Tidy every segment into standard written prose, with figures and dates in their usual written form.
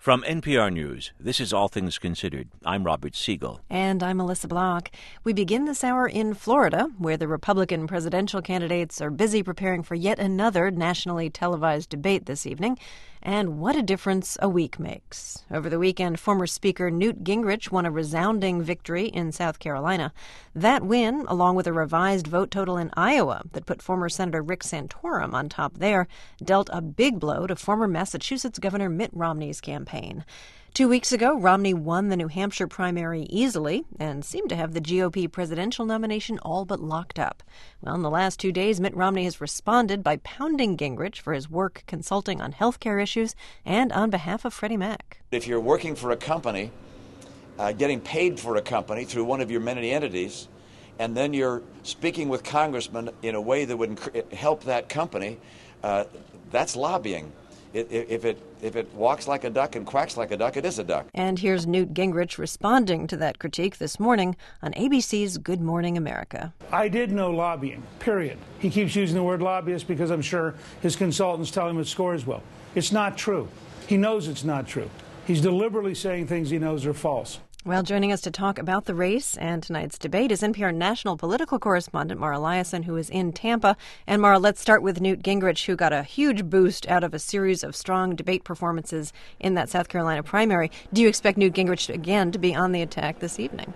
From NPR News, this is All Things Considered. I'm Robert Siegel. And I'm Melissa Block. We begin this hour in Florida, where the Republican presidential candidates are busy preparing for yet another nationally televised debate this evening. And what a difference a week makes. Over the weekend, former Speaker Newt Gingrich won a resounding victory in South Carolina. That win, along with a revised vote total in Iowa that put former Senator Rick Santorum on top there, dealt a big blow to former Massachusetts Governor Mitt Romney's campaign. 2 weeks ago, Romney won the New Hampshire primary easily and seemed to have the GOP presidential nomination all but locked up. Well, in the last 2 days, Mitt Romney has responded by pounding Gingrich for his work consulting on health care issues and on behalf of Freddie Mac. If you're working for a company, getting paid for a company through one of your many entities, and then you're speaking with congressmen in a way that would help that company, that's lobbying. If it walks like a duck and quacks like a duck, it is a duck. And here's Newt Gingrich responding to that critique this morning on ABC's Good Morning America. I did no lobbying, period. He keeps using the word lobbyist because I'm sure his consultants tell him it scores well. It's not true. He knows it's not true. He's deliberately saying things he knows are false. Well, joining us to talk about the race and tonight's debate is NPR national political correspondent Mara Liasson, who is in Tampa. And Mara, let's start with Newt Gingrich, who got a huge boost out of a series of strong debate performances in that South Carolina primary. Do you expect Newt Gingrich again to be on the attack this evening?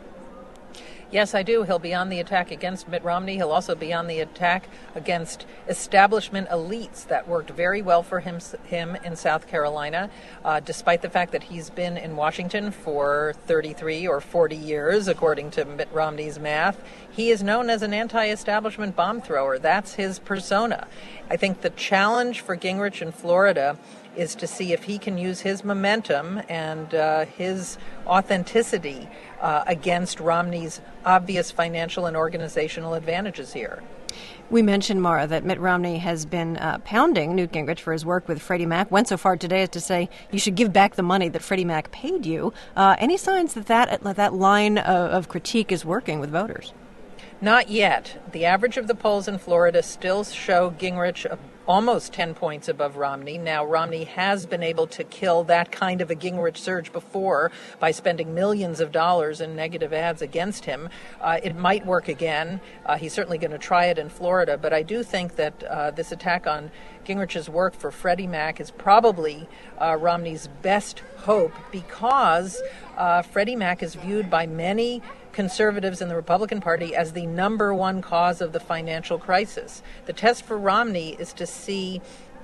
Yes, I do. He'll be on the attack against Mitt Romney. He'll also be on the attack against establishment elites that worked very well for him in South Carolina, despite the fact that he's been in Washington for 33 or 40 years, according to Mitt Romney's math. He is known as an anti-establishment bomb thrower. That's his persona. I think the challenge for Gingrich in Florida is to see if he can use his momentum and his authenticity against Romney's obvious financial and organizational advantages here. We mentioned, Mara, that Mitt Romney has been pounding Newt Gingrich for his work with Freddie Mac. Went so far today as to say you should give back the money that Freddie Mac paid you. Any signs that line of critique is working with voters? Not yet. The average of the polls in Florida still show Gingrich almost 10 points above Romney. Now, Romney has been able to kill that kind of a Gingrich surge before by spending millions of dollars in negative ads against him. It might work again. He's certainly going to try it in Florida, but I do think that this attack on Gingrich's work for Freddie Mac is probably Romney's best hope because Freddie Mac is viewed by many conservatives in the Republican Party as the number one cause of the financial crisis. The test for Romney is to see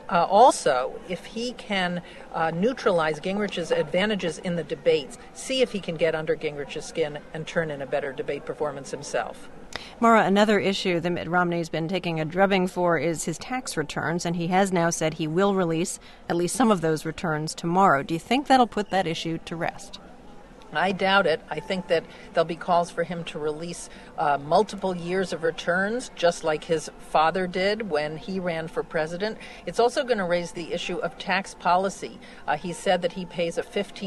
also if he can neutralize Gingrich's advantages in the debates, see if he can get under Gingrich's skin and turn in a better debate performance himself. Mara, another issue that Mitt Romney's been taking a drubbing for is his tax returns, and he has now said he will release at least some of those returns tomorrow. Do you think that'll put that issue to rest? I doubt it. I think that there'll be calls for him to release multiple years of returns, just like his father did when he ran for president. It's also going to raise the issue of tax policy. He said that he pays a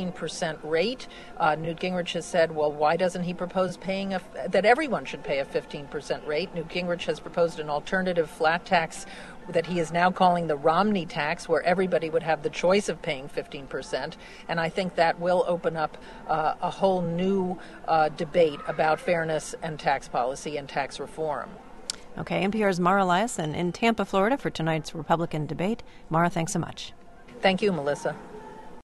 15% rate. Newt Gingrich has said, well, why doesn't he propose paying that everyone should pay a 15% rate? Newt Gingrich has proposed an alternative flat tax that he is now calling the Romney tax, where everybody would have the choice of paying 15%. And I think that will open up a whole new debate about fairness and tax policy and tax reform. Okay, NPR's Mara Liasson in Tampa, Florida for tonight's Republican debate. Mara, thanks so much. Thank you, Melissa.